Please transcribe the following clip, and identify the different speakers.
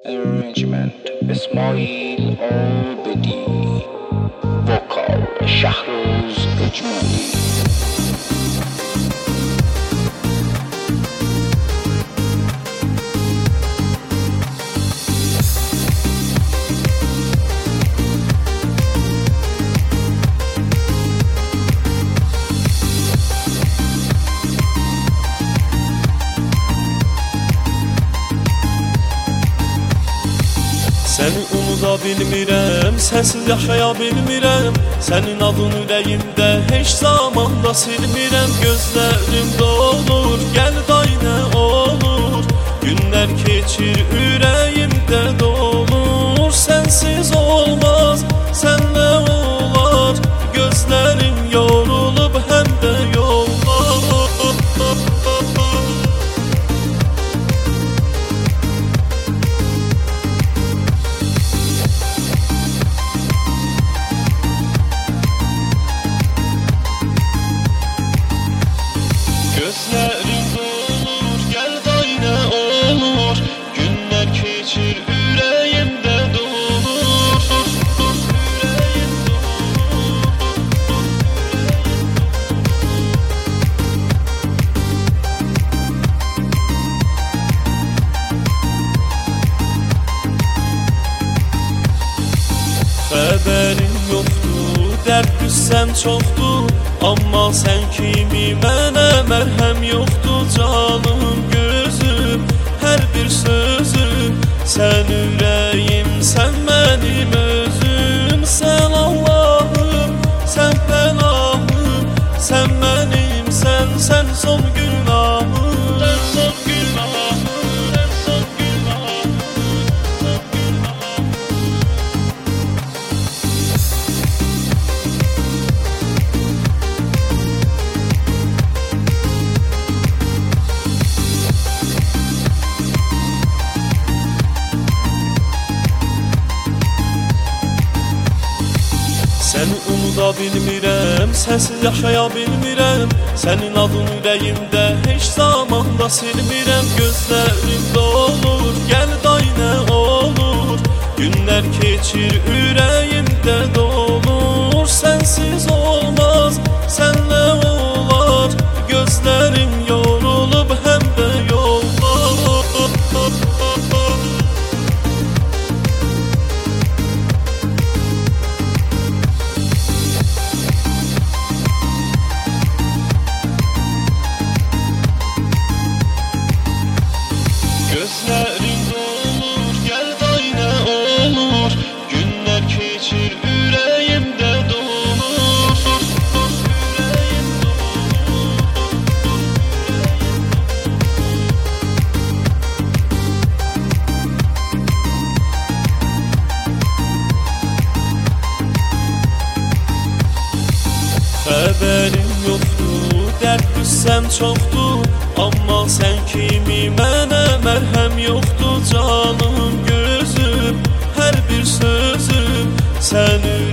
Speaker 1: Arrangement İsmail Abedi. Vokal Şahruz Ecmali.
Speaker 2: Səni unuda bilmirəm, sənsiz yaşaya bilmirəm. Sənin adın ürəyimdə heç zaman da silmirəm. Gözlərim dolur, gəl day nə olur. Günlər keçir, ürəyimdə dolur. Sənsiz olmaz, sənlə olar. Gözlərim yorulub, həm də yollar. Gözlərim dolur, gəl day nə olur. Günlər keçir, ürəyimdə dolur. Ürəyim xəbərim yoxdur, dərd qüssəm çoxdur. Amma sən kimi mənə mərhəm yoxdur. Canım, gözüm, hər bir sözüm. Sən ürəyim, sən mənim özüm. Sən Allahım, sən pənahım. Sən mənim, sən son günahım. Sən son günahım, sən son günahım, son günahım. Səni unuda bilmirəm, sənsiz yaşaya bilmirəm. Sənin adın ürəyimdə heç zaman da silmirəm. Gözlərim dolur, gəl day nə olur. Günlər keçir, ürəyimdə dolur. Sənsiz olmaz, sənlə olar. Gözlərim yorulub, həm də yollar. Gözlərim dolur, gəl day nə olur. Günlər keçir, ürəyimdə dolur. Ürəyim xəbərim yoxdur, dərd qüssəm çoxdur. Amma sən kimi mənə mərhəm yoxdur. Canım, gözüm, hər bir sözüm. Sən